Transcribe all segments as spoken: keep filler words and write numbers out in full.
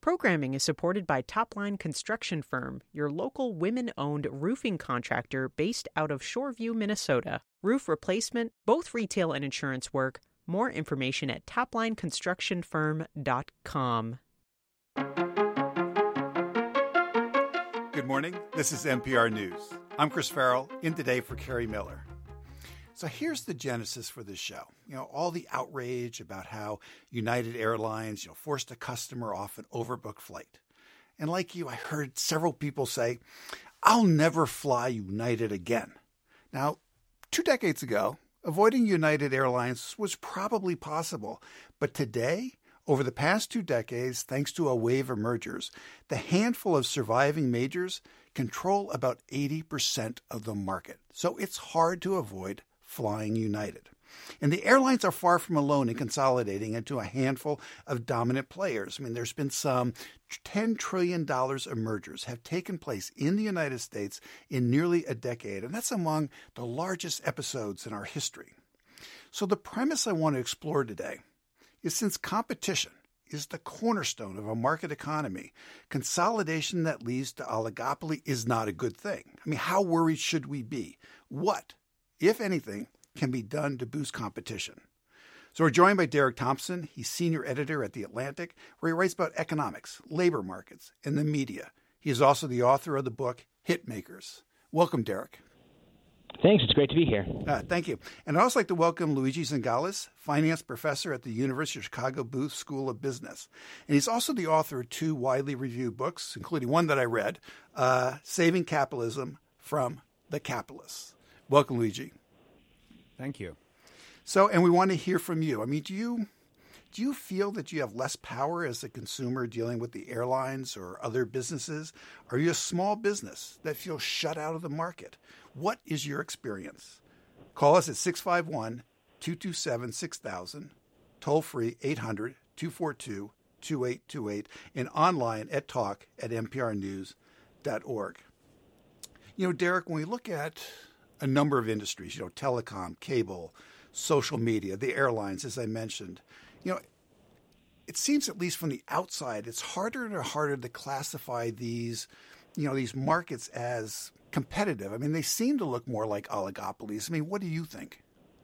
Programming is supported by Topline Construction Firm, your local women-owned roofing contractor based out of Shoreview, Minnesota. Roof replacement, both retail and insurance work. More information at topline construction firm dot com. Good morning. This is N P R News. I'm Chris Farrell, in today for Kerry Miller. So here's the genesis for this show. You know, all the outrage about how United Airlines, you know, forced a customer off an overbooked flight. And like you, I heard several people say, I'll never fly United again. Now, two decades ago, avoiding United Airlines was probably possible. But today, over the past two decades, thanks to a wave of mergers, the handful of surviving majors control about eighty percent of the market. So it's hard to avoid flying United. And the airlines are far from alone in consolidating into a handful of dominant players. I mean, there's been some ten trillion dollars of mergers have taken place in the United States in nearly a decade, and that's among the largest episodes in our history. So the premise I want to explore today is, since competition is the cornerstone of a market economy, consolidation that leads to oligopoly is not a good thing. I mean, how worried should we be? What, if anything, can be done to boost competition? So we're joined by Derek Thompson. He's senior editor at The Atlantic, where he writes about economics, labor markets, and the media. He is also the author of the book Hitmakers. Welcome, Derek. Thanks. It's great to be here. Uh, thank you. And I'd also like to welcome Luigi Zingales, finance professor at the University of Chicago Booth School of Business. And he's also the author of two widely reviewed books, including one that I read, uh, Saving Capitalism from the Capitalists. Welcome, Luigi. Thank you. So, and we want to hear from you. I mean, do you do you feel that you have less power as a consumer dealing with the airlines or other businesses? Are you a small business that feels shut out of the market? What is your experience? Call us at six five one, two two seven, six thousand, toll free eight hundred, two four two, two eight two eight, and online at talk at n p r news dot org. You know, Derek, when we look at a number of industries, you know, telecom, cable, social media, the airlines, as I mentioned, you know, it seems, at least from the outside, it's harder and harder to classify these, you know, these markets as competitive. I mean, they seem to look more like oligopolies. I mean, what do you think?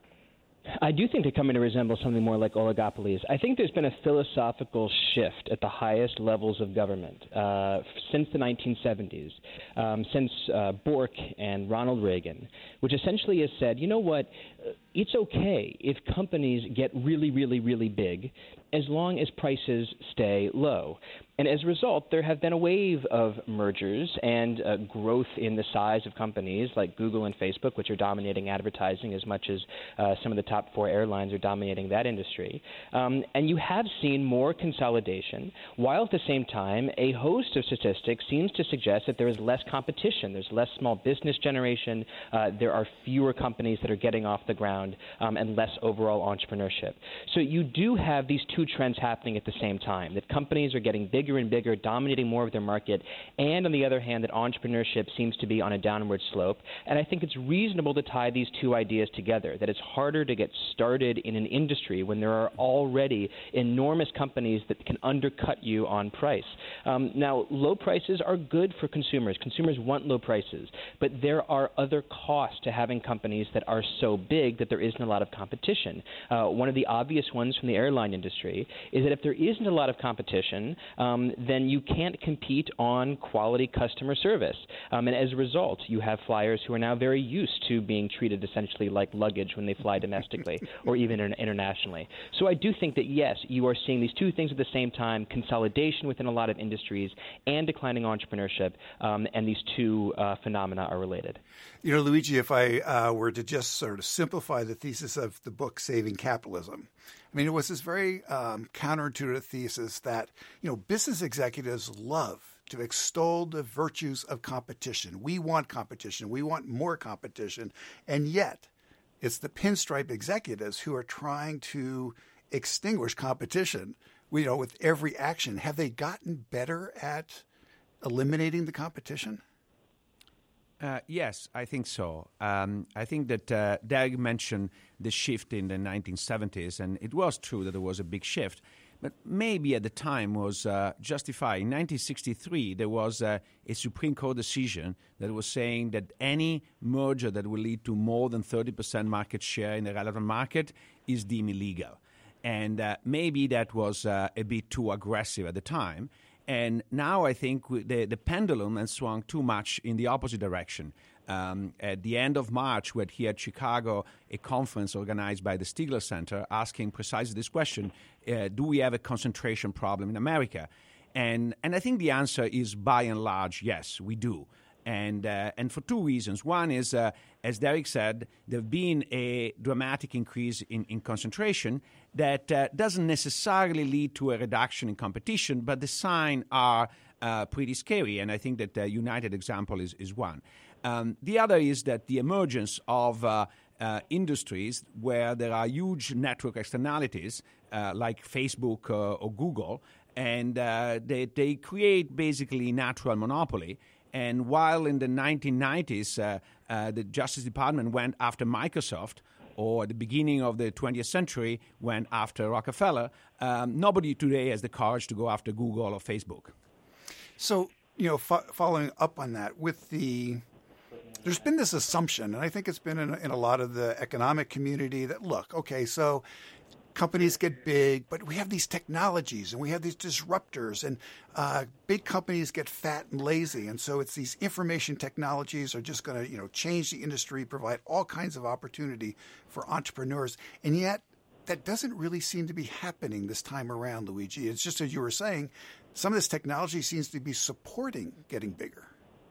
I do think they're coming to resemble something more like oligopolies. I think there's been a philosophical shift at the highest levels of government uh, since the nineteen seventies, um, since uh, Bork and Ronald Reagan, which essentially has said, you know what, it's okay if companies get really, really, really big as long as prices stay low. And as a result, there have been a wave of mergers and uh, growth in the size of companies like Google and Facebook, which are dominating advertising as much as uh, some of the top four airlines are dominating that industry. Um, and you have seen more consolidation, while at the same time, a host of statistics seems to suggest that there is less competition. There's less small business generation. Uh, there are fewer companies that are getting off the ground, um, and less overall entrepreneurship. So you do have these two trends happening at the same time, that companies are getting big bigger and bigger, dominating more of their market, and on the other hand, that entrepreneurship seems to be on a downward slope. And I think it's reasonable to tie these two ideas together, that it's harder to get started in an industry when there are already enormous companies that can undercut you on price. Um, now, low prices are good for consumers. Consumers want low prices, but there are other costs to having companies that are so big that there isn't a lot of competition. Uh, one of the obvious ones from the airline industry is that if there isn't a lot of competition, um, then you can't compete on quality customer service. Um, and as a result, you have flyers who are now very used to being treated essentially like luggage when they fly domestically or even internationally. So I do think that, yes, you are seeing these two things at the same time, consolidation within a lot of industries and declining entrepreneurship, um, and these two uh, phenomena are related. You know, Luigi, if I uh, were to just sort of simplify the thesis of the book, Saving Capitalism, I mean, it was this very um, counterintuitive thesis that, you know, business executives love to extol the virtues of competition. We want competition. We want more competition. And yet it's the pinstripe executives who are trying to extinguish competition, you know, with every action. Have they gotten better at eliminating the competition? Uh, yes, I think so. Um, I think that uh, Doug mentioned the shift in the nineteen seventies, and it was true that there was a big shift. but maybe at the time was uh, justified. In nineteen sixty-three, there was uh, a Supreme Court decision that was saying that any merger that will lead to more than thirty percent market share in the relevant market is deemed illegal. And uh, maybe that was uh, a bit too aggressive at the time. And now I think the, the pendulum has swung too much in the opposite direction. Um, at the end of March, we had here at Chicago a conference organized by the Stigler Center asking precisely this question, uh, do we have a concentration problem in America? And and I think the answer is by and large, yes, we do. And uh, and for two reasons. One is, uh, as Derek said, there have been a dramatic increase in, in concentration that uh, doesn't necessarily lead to a reduction in competition, but the signs are uh, pretty scary. And I think that the United example is, is one. Um, the other is that the emergence of uh, uh, industries where there are huge network externalities, uh, like Facebook uh, or Google, and uh, they, they create basically natural monopoly. And while in the nineteen nineties, uh, uh, the Justice Department went after Microsoft, or at the beginning of the twentieth century went after Rockefeller, um, nobody today has the courage to go after Google or Facebook. So, you know, fo- following up on that, with the there's been this assumption, and I think it's been in, in a lot of the economic community, that, look, okay, so companies get big, but we have these technologies and we have these disruptors, and uh, big companies get fat and lazy. And so it's these information technologies are just going to, you know, change the industry, provide all kinds of opportunity for entrepreneurs. And yet that doesn't really seem to be happening this time around, Luigi. It's just as you were saying, some of this technology seems to be supporting getting bigger.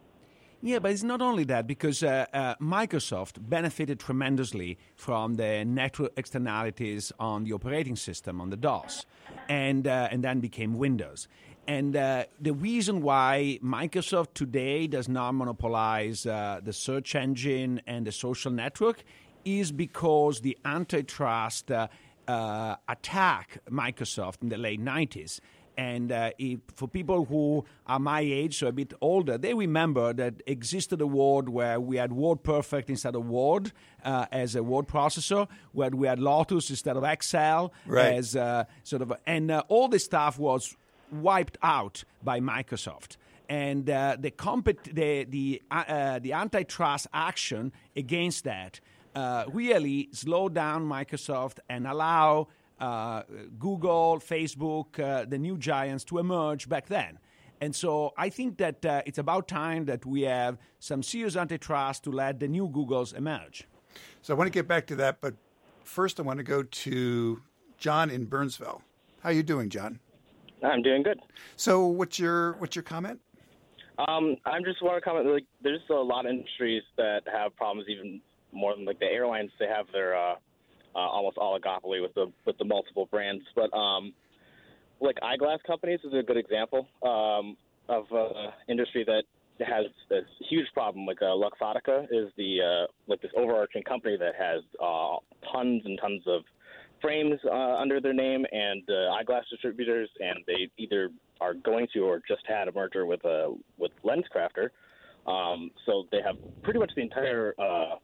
Yeah, but it's not only that, because uh, uh, Microsoft benefited tremendously from the network externalities on the operating system, on the DOS, and uh, and then became Windows. And uh, the reason why Microsoft today does not monopolize uh, the search engine and the social network is because the antitrust uh, uh, attacked Microsoft in the late nineties. And uh, if, for people who are my age, so a bit older, they remember that existed a world where we had WordPerfect instead of Word uh, as a word processor, where we had Lotus instead of Excel, right. as uh, sort of, and uh, all this stuff was wiped out by Microsoft. And uh, the, compet- the the uh, the antitrust action against that uh, really slowed down Microsoft and allow Uh, Google, Facebook, uh, the new giants to emerge back then. And so I think that uh, it's about time that we have some serious antitrust to let the new Googles emerge. So I want to get back to that, but first I want to go to John in Burnsville. How are you doing, John? I'm doing good. So what's your what's your comment? Um, I just want to comment, like, there's a lot of industries that have problems, even more than like the airlines. They have their uh, Uh, almost oligopoly with the with the multiple brands, but um, like eyeglass companies is a good example um, of an industry that has a huge problem. Like uh, Luxottica is the uh, like this overarching company that has uh, tons and tons of frames uh, under their name and uh, eyeglass distributors, and they either are going to or just had a merger with a uh, with LensCrafter. Um, so they have pretty much the entire. Uh,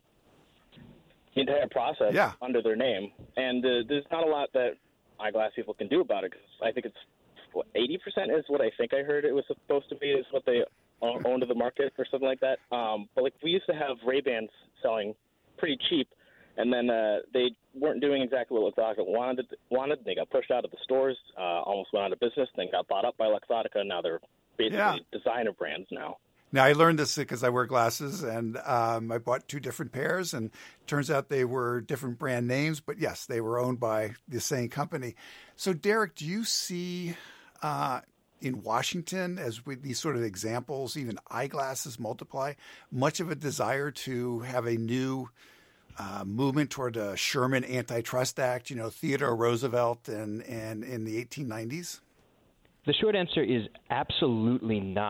The entire process yeah. under their name, and uh, there's not a lot that eyeglass people can do about it. Because I think it's what, eighty percent is what I think I heard it was supposed to be, is what they own, own to the market or something like that. Um, but like we used to have Ray-Bans selling pretty cheap, and then uh, they weren't doing exactly what Luxottica wanted. Wanted they got pushed out of the stores, uh, almost went out of business, then got bought up by Luxottica, and now they're basically yeah. designer brands now. Now, I learned this because I wear glasses, and um, I bought two different pairs, and it turns out they were different brand names, but yes, they were owned by the same company. So, Derek, do you see uh, in Washington, as with these sort of examples, even eyeglasses multiply, much of a desire to have a new uh, movement toward a Sherman Antitrust Act, you know, Theodore Roosevelt and, and in the eighteen nineties? The short answer is absolutely not.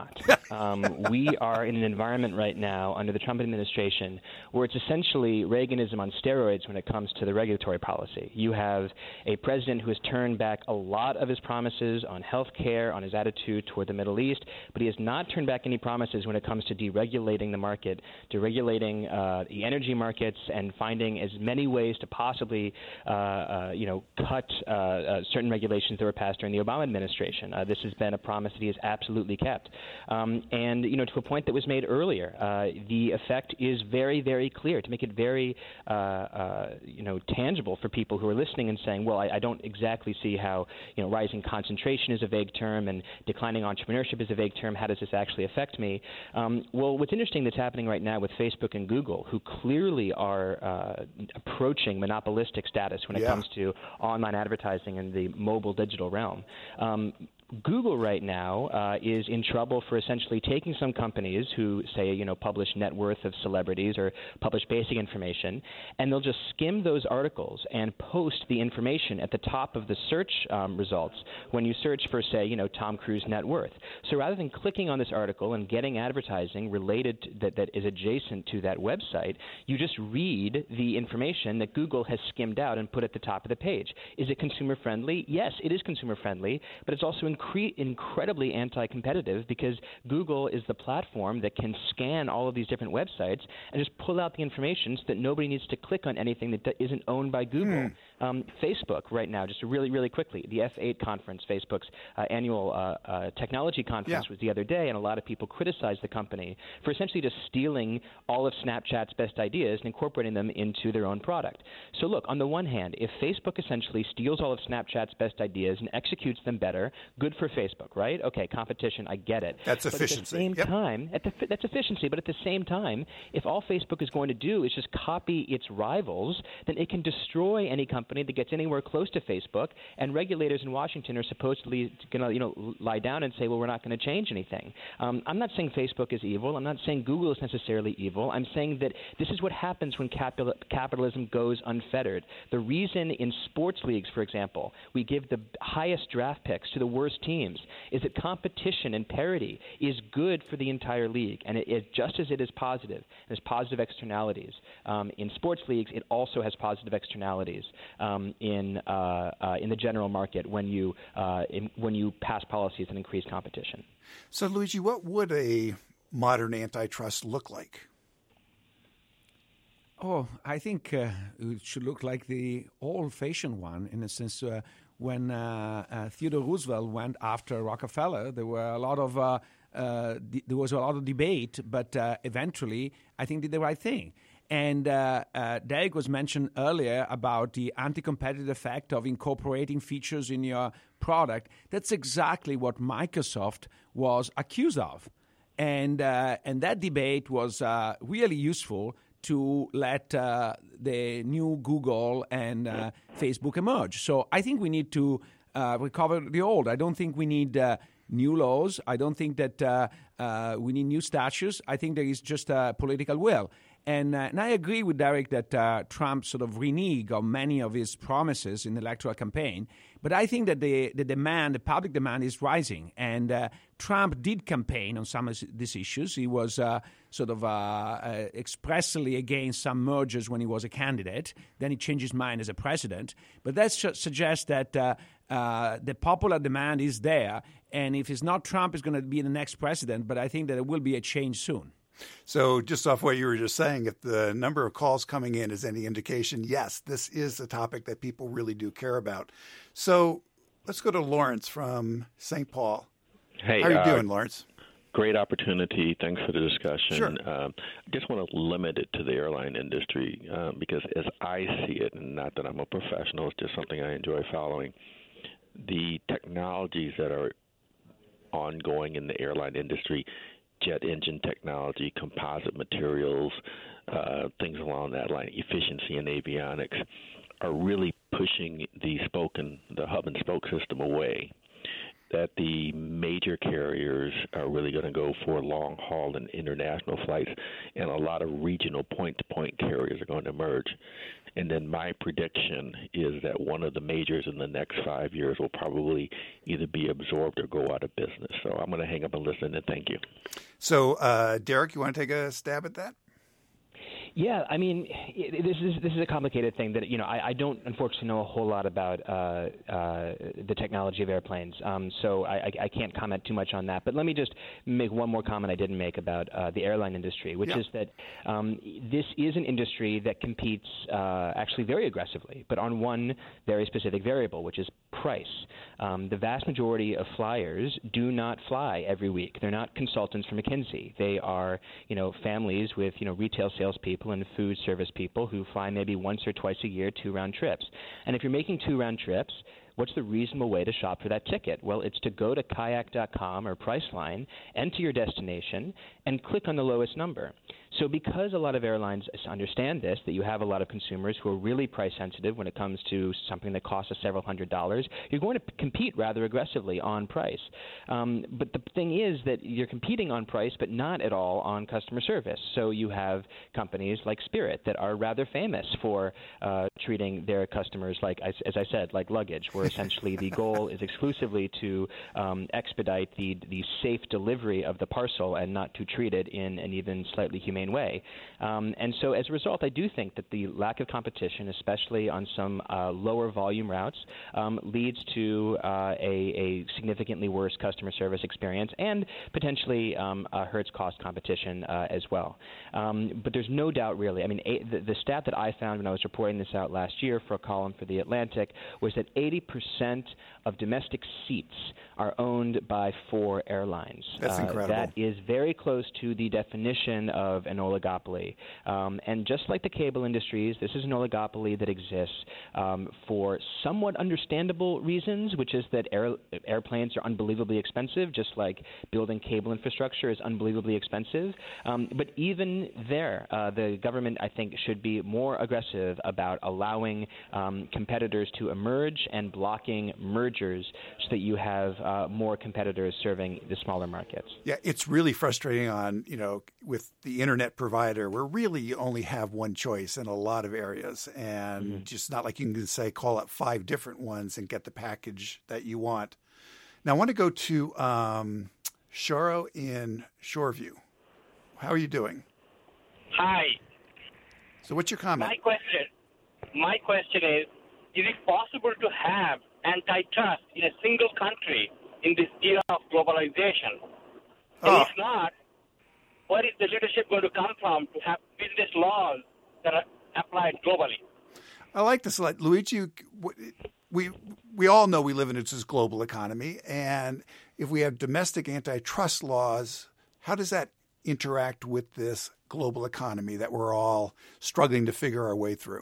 Um, we are in an environment right now under the Trump administration where it's essentially Reaganism on steroids when it comes to the regulatory policy. You have a president who has turned back a lot of his promises on health care, on his attitude toward the Middle East, but he has not turned back any promises when it comes to deregulating the market, deregulating uh, the energy markets, and finding as many ways to possibly, uh, uh, you know, cut uh, uh, certain regulations that were passed during the Obama administration. Uh, this has been a promise that he has absolutely kept. Um, and, you know, to a point that was made earlier, uh, the effect is very, very clear. To make it very, uh, uh, you know, tangible for people who are listening and saying, well, I, I don't exactly see how, you know, rising concentration is a vague term and declining entrepreneurship is a vague term. How does this actually affect me? Um, well, what's interesting that's happening right now with Facebook and Google, who clearly are uh, approaching monopolistic status when it yeah. comes to online advertising in the mobile digital realm. Um, Google right now uh, is in trouble for essentially taking some companies who say, you know, publish net worth of celebrities or publish basic information, and they'll just skim those articles and post the information at the top of the search um, results when you search for, say, you know, Tom Cruise net worth. So rather than clicking on this article and getting advertising related to, that, that is adjacent to that website, you just read the information that Google has skimmed out and put at the top of the page. Is it consumer friendly? Yes, it is consumer friendly, but it's also Incre- incredibly anti-competitive because Google is the platform that can scan all of these different websites and just pull out the information so that nobody needs to click on anything that isn't owned by Google. Mm. Um, Facebook right now, just really, really quickly, the F eight conference, Facebook's uh, annual uh, uh, technology conference yeah. was the other day, and a lot of people criticized the company for essentially just stealing all of Snapchat's best ideas and incorporating them into their own product. So look, on the one hand, if Facebook essentially steals all of Snapchat's best ideas and executes them better, good for Facebook, right? Okay, competition, I get it. That's but efficiency. At the same yep. time, at the, that's efficiency, but at the same time, if all Facebook is going to do is just copy its rivals, then it can destroy any company that gets anywhere close to Facebook, and regulators in Washington are supposedly going to, you know, lie down and say, well, we're not going to change anything. Um, I'm not saying Facebook is evil. I'm not saying Google is necessarily evil. I'm saying that this is what happens when capital, capitalism goes unfettered. The reason in sports leagues, for example, we give the highest draft picks to the worst teams is that competition and parity is good for the entire league, and it is just as it is positive. There's positive externalities. Um, in sports leagues, it also has positive externalities. Um, in uh, uh, in the general market when you uh, in, when you pass policies that increase competition. So, Luigi, what would a modern antitrust look like? Oh, I think uh, it should look like the old-fashioned one, in a sense. Uh, when uh, uh, Theodore Roosevelt went after Rockefeller, there were a lot of uh, uh, de- there was a lot of debate, but uh, eventually, I think did the right thing. And uh, uh, Derek was mentioned earlier about the anti-competitive effect of incorporating features in your product. That's exactly what Microsoft was accused of. And uh, and that debate was uh, really useful to let uh, the new Google and uh, Facebook emerge. So I think we need to uh, recover the old. I don't think we need uh, new laws. I don't think that uh, uh, we need new statutes. I think there is just a political will. And, uh, and I agree with Derek that uh, Trump sort of reneged on many of his promises in the electoral campaign. But I think that the, the demand, the public demand is rising. And uh, Trump did campaign on some of these issues. He was uh, sort of uh, uh, expressly against some mergers when he was a candidate. Then he changed his mind as a president. But that su- suggests that uh, uh, the popular demand is there. And if it's not Trump, it's going to be the next president. But I think that there will be a change soon. So just off what you were just saying, if the number of calls coming in is any indication, yes, this is a topic that people really do care about. So let's go to Lawrence from Saint Paul. Hey, how are you uh, doing, Lawrence? Great opportunity. Thanks for the discussion. Sure. Um, I just want to limit it to the airline industry um, because as I see it, and not that I'm a professional, it's just something I enjoy following, the technologies that are ongoing in the airline industry, jet engine technology, composite materials, uh, things along that line, efficiency in avionics, are really pushing the spoke and the hub and spoke system away. that the major carriers are really going to go for long haul and international flights, and a lot of regional point-to-point carriers are going to emerge. And then my prediction is that one of the majors in the next five years will probably either be absorbed or go out of business. So I'm going to hang up and listen, and thank you. So, uh, Derek, you want to take a stab at that? Yeah, I mean, it, this is this is a complicated thing that you know I, I don't unfortunately know a whole lot about uh, uh, the technology of airplanes, um, so I, I can't comment too much on that. But let me just make one more comment I didn't make about uh, the airline industry, which yeah. is that um, this is an industry that competes uh, actually very aggressively, but on one very specific variable, which is price. Um, the vast majority of flyers do not fly every week. They're not consultants from McKinsey. They are you know families with you know retail salespeople and food service people who fly maybe once or twice a year two round trips. And if you're making two round trips, what's the reasonable way to shop for that ticket? Well, it's to go to kayak dot com or Priceline, enter your destination, and click on the lowest number. So because a lot of airlines understand this, that you have a lot of consumers who are really price sensitive when it comes to something that costs us several hundred dollars, you're going to compete rather aggressively on price. Um, but the thing is that you're competing on price, but not at all on customer service. So you have companies like Spirit that are rather famous for uh, treating their customers like, as, as I said, like luggage, where essentially the goal is exclusively to um, expedite the, the safe delivery of the parcel and not to treat it in an even slightly humane way. Um, and so as a result, I do think that the lack of competition, especially on some uh, lower volume routes, um, leads to uh, a, a significantly worse customer service experience and potentially um, uh, hurts cost competition uh, as well. Um, but there's no doubt really, I mean, a, the, the stat that I found when I was reporting this out last year for a column for The Atlantic was that eighty percent of domestic seats are owned by four airlines. That's uh, incredible. That is very close to the definition of an oligopoly. Um, and just like the cable industries, this is an oligopoly that exists um, for somewhat understandable reasons, which is that air, airplanes are unbelievably expensive, just like building cable infrastructure is unbelievably expensive. Um, but even there, uh, the government, I think, should be more aggressive about allowing um, competitors to emerge and blocking mergers so that you have uh, more competitors serving the smaller markets. Yeah, it's really frustrating on, you know, with the internet provider where really you only have one choice in a lot of areas, and mm-hmm. just not like you can say call up five different ones and get the package that you want. Now I want to go to um, Shoro in Shoreview. How are you doing? Hi. So what's your comment? My question, my question is, is it possible to have antitrust in a single country in this era of globalization? And Oh. if not, where is the leadership going to come from to have business laws that are applied globally? I like this. Like, Luigi, we we all know we live in this global economy, and if we have domestic antitrust laws, how does that interact with this global economy that we're all struggling to figure our way through?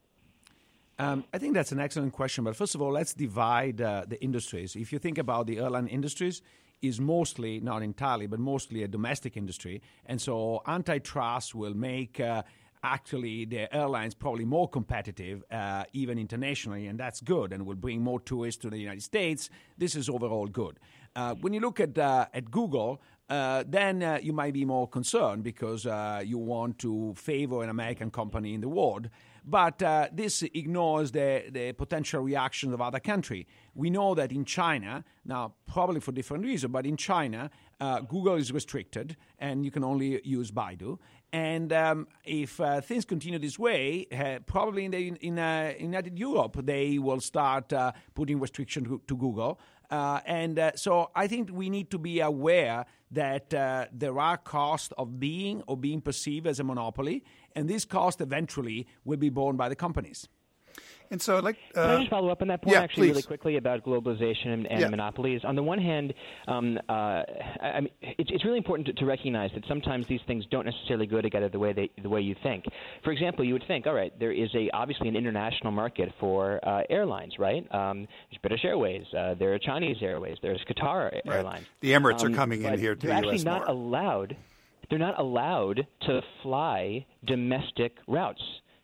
Um, I think that's an excellent question. But first of all, let's divide uh, the industries. If you think about the airline industries, is mostly, not entirely, but mostly a domestic industry. And so antitrust will make uh, actually the airlines probably more competitive, uh, even internationally, and that's good, and will bring more tourists to the United States. This is overall good. Uh, when you look at uh, at Google, uh, then uh, you might be more concerned because uh, you want to favor an American company in the world. But uh, this ignores the, the potential reactions of other countries. We know that in China, now probably for different reasons, but in China, uh, Google is restricted and you can only use Baidu. And um, if uh, things continue this way, uh, probably in the in, uh, United Europe, they will start uh, putting restrictions to, to Google. Uh, and uh, so I think we need to be aware that uh, there are costs of being or being perceived as a monopoly, and these costs eventually will be borne by the companies. And so I'd like uh, Can I just follow up on that point yeah, actually please. really quickly about globalization and, and Yeah. monopolies? On the one hand, um, uh, I, I mean, it's, it's really important to, to recognize that sometimes these things don't necessarily go together the way they, the way you think. For example, you would think, all right, there is a obviously an international market for uh, airlines, right? Um, there's British Airways, uh, there are Chinese Airways, there's Qatar Right. Airlines. The Emirates Um, are coming in but here to they're the U actually S not more. allowed. They're not allowed to fly domestic routes.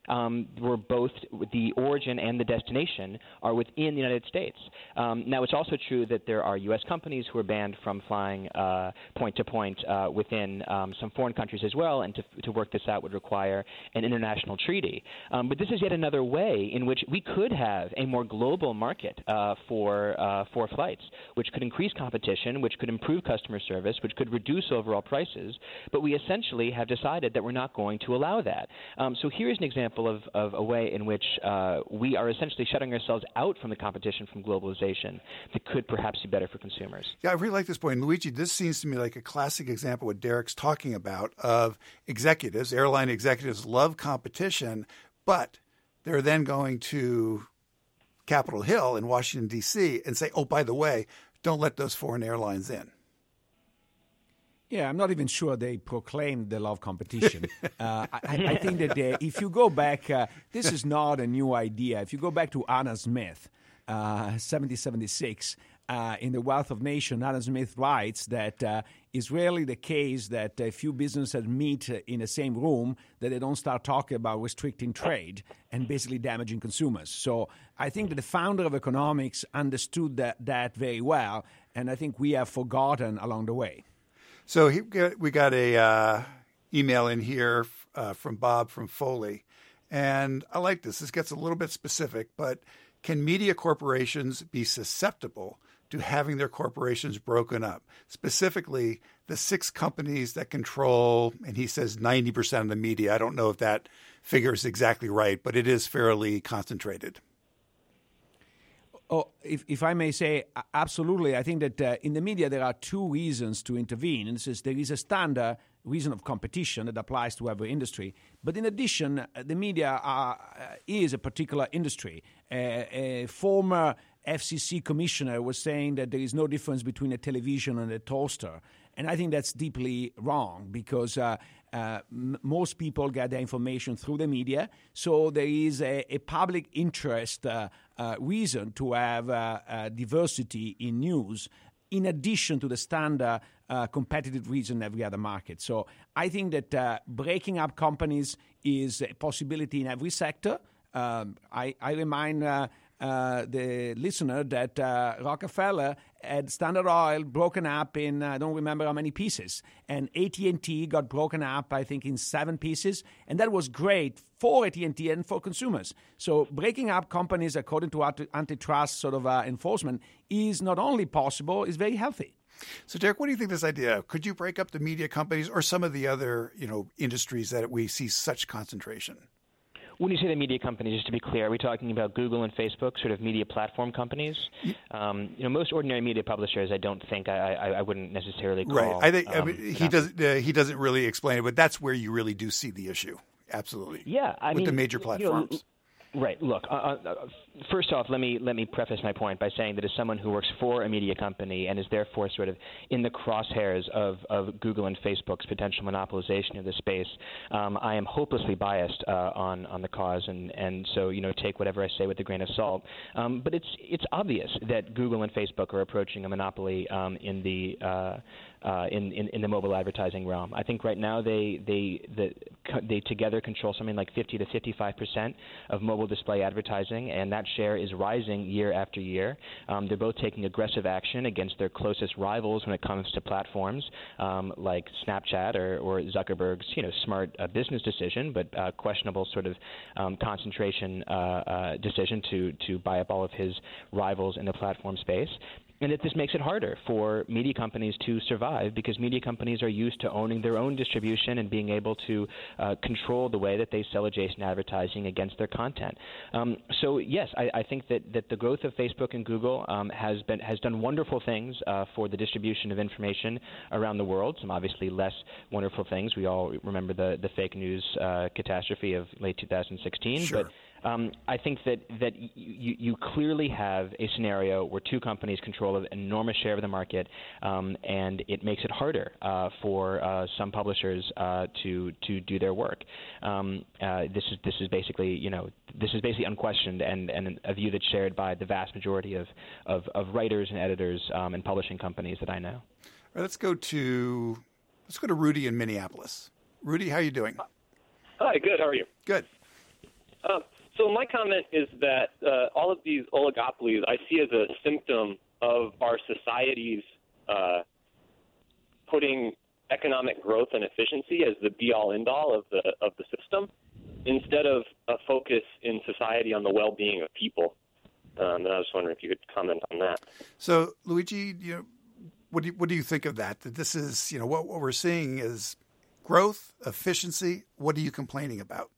um, where both the origin and the destination are within the United States. Um, now, it's also true that there are U S companies who are banned from flying uh, point to point uh, within um, some foreign countries as well, and to, to work this out would require an international treaty. Um, but this is yet another way in which we could have a more global market uh, for uh, for flights, which could increase competition, which could improve customer service, which could reduce overall prices. But we essentially have decided that we're not going to allow that. Um, so here's an example of, of a way in which uh, we are essentially shutting ourselves out from the competition from globalization that could perhaps be better for consumers. Yeah, I really like this point. Luigi, this seems to me like a classic example of what Derek's talking about of executives. Airline executives love competition, but they're then going to Capitol Hill in Washington, D C and say, oh, by the way, don't let those foreign airlines in. Yeah, I'm not even sure they proclaimed the love competition. uh, I, I think that they, if you go back, uh, this is not a new idea. If you go back to Adam Smith, uh, seventeen seventy-six, uh, in The Wealth of Nations, Adam Smith writes that uh, it's rarely the case that a few businesses meet in the same room that they don't start talking about restricting trade and basically damaging consumers. So I think that the founder of economics understood that, that very well, and I think we have forgotten along the way. So he, we got a uh, email in here uh, from Bob from Foley, and I like this. This gets a little bit specific, but can media corporations be susceptible to having their corporations broken up? Specifically, the six companies that control, and he says ninety percent of the media. I don't know if that figure is exactly right, but it is fairly concentrated. Oh, if, if I may say, absolutely. I think that uh, in the media there are two reasons to intervene. And this is, there is a standard reason of competition that applies to every industry. But in addition, the media are, uh, is a particular industry. Uh, a former F C C commissioner was saying that there is no difference between a television and a toaster. And I think that's deeply wrong because uh, uh, m- most people get their information through the media. So there is a, a public interest uh, uh, reason to have uh, uh, diversity in news in addition to the standard uh, competitive reason in every other market. So I think that uh, breaking up companies is a possibility in every sector. Um, I, I remind uh, uh, the listener that uh, Rockefeller had Standard Oil broken up in, I don't remember how many pieces, and A T and T got broken up, I think, in seven pieces, and that was great for A T and T and for consumers. So breaking up companies according to antitrust sort of uh, enforcement is not only possible, it's very healthy. So, Derek, what do you think of this idea? Could you break up the media companies or some of the other, you know, industries that we see such concentration? When you say the media companies, just to be clear, are we talking about Google and Facebook, sort of media platform companies? Um, you know, most ordinary media publishers, I don't think I, I, I wouldn't necessarily call. Right. I think um, I mean, he doesn't. Uh, he doesn't really explain it, but that's where you really do see the issue. Absolutely. Yeah, I with mean, the major platforms. You know, Right. Look, uh, uh, first off, let me let me preface my point by saying that as someone who works for a media company and is therefore sort of in the crosshairs of, of Google and Facebook's potential monopolization of the space, um, I am hopelessly biased uh, on on the cause, and, and so you know take whatever I say with a grain of salt. Um, but it's it's obvious that Google and Facebook are approaching a monopoly um, in the uh, Uh, in, in, in the mobile advertising realm. I think right now they they the, they together control something like fifty to fifty-five percent of mobile display advertising, and that share is rising year after year. Um, they're both taking aggressive action against their closest rivals when it comes to platforms um, like Snapchat or, or Zuckerberg's you know smart uh, business decision, but uh, questionable sort of um, concentration uh, uh, decision to to buy up all of his rivals in the platform space. And that this makes it harder for media companies to survive because media companies are used to owning their own distribution and being able to uh, control the way that they sell adjacent advertising against their content. Um, so yes, I, I think that, that the growth of Facebook and Google um, has been has done wonderful things uh, for the distribution of information around the world. Some obviously less wonderful things. We all remember the the fake news uh, catastrophe of late two thousand sixteen. Sure. But Um, I think that, that you, you clearly have a scenario where two companies control an enormous share of the market, um, and it makes it harder uh, for uh, some publishers uh, to to do their work. Um, uh, this is this is basically you know this is basically unquestioned and, and a view that's shared by the vast majority of of, of writers and editors um, and publishing companies that I know. All right, let's go to let's go to Rudy in Minneapolis. Rudy, how are you doing? Hi, good. How are you? Good. Uh, so my comment is that uh, all of these oligopolies I see as a symptom of our society's uh, putting economic growth and efficiency as the be-all, end-all of the of the system, instead of a focus in society on the well-being of people. Um, and I was wondering if you could comment on that. So, Luigi, you know, what do you, what do you think of that? That this is, you know, what, what we're seeing is growth, efficiency. What are you complaining about?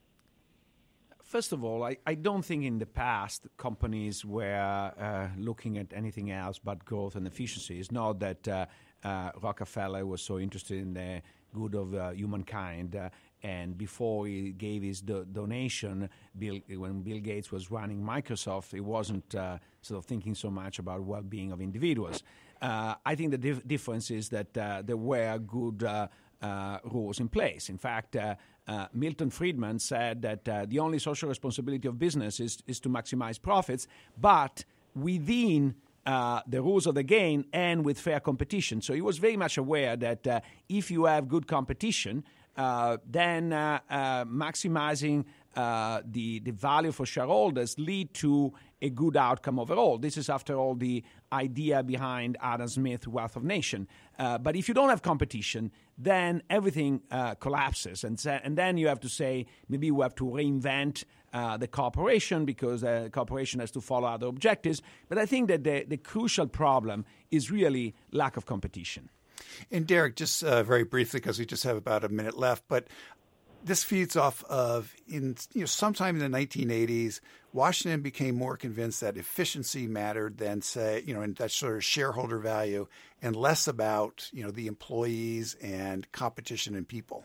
First of all, I, I don't think in the past companies were uh, looking at anything else but growth and efficiency. It's not that uh, uh, Rockefeller was so interested in the good of uh, humankind. Uh, and before he gave his do- donation, Bill, when Bill Gates was running Microsoft, he wasn't uh, sort of thinking so much about well-being of individuals. Uh, I think the dif- difference is that uh, there were good uh, uh, rules in place. In fact, uh, uh, Milton Friedman said that uh, the only social responsibility of business is, is to maximize profits, but within uh, the rules of the game and with fair competition. So he was very much aware that uh, if you have good competition, uh, then uh, uh, maximizing uh, the, the value for shareholders lead to a good outcome overall. This is, after all, the idea behind Adam Smith's Wealth of Nations. Uh, but if you don't have competition, then everything uh, collapses. And, so, and then you have to say, maybe you have to reinvent uh, the corporation because the corporation has to follow other objectives. But I think that the, the crucial problem is really lack of competition. And Derek, just uh, very briefly, because we just have about a minute left, but this feeds off of, in you know, sometime in the nineteen eighties, Washington became more convinced that efficiency mattered than, say, you know, and that sort of shareholder value, and less about, you know, the employees and competition and people.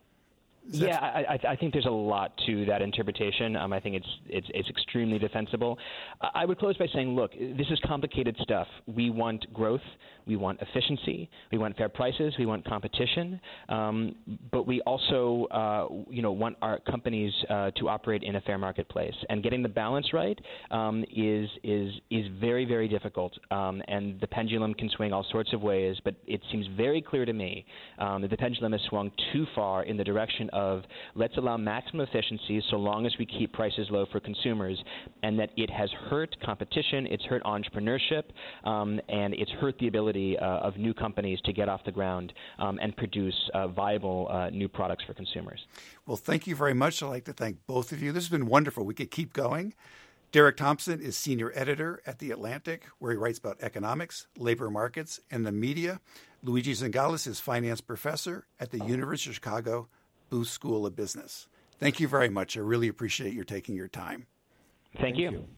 Is yeah, I, I think there's a lot to that interpretation. Um, I think it's it's it's extremely defensible. I would close by saying, look, this is complicated stuff. We want growth, we want efficiency, we want fair prices, we want competition, um, but we also, uh, you know, want our companies uh, to operate in a fair marketplace. And getting the balance right um, is is is very very difficult. Um, and the pendulum can swing all sorts of ways. But it seems very clear to me um, that the pendulum has swung too far in the direction of of let's allow maximum efficiency so long as we keep prices low for consumers, and that it has hurt competition, it's hurt entrepreneurship, um, and it's hurt the ability uh, of new companies to get off the ground um, and produce uh, viable uh, new products for consumers. Well, thank you very much. I'd like to thank both of you. This has been wonderful. We could keep going. Derek Thompson is senior editor at The Atlantic, where he writes about economics, labor markets, and the media. Luigi Zingales is finance professor at the University of Chicago Booth School of Business. Thank you very much. I really appreciate your taking your time. Thank, Thank you. you.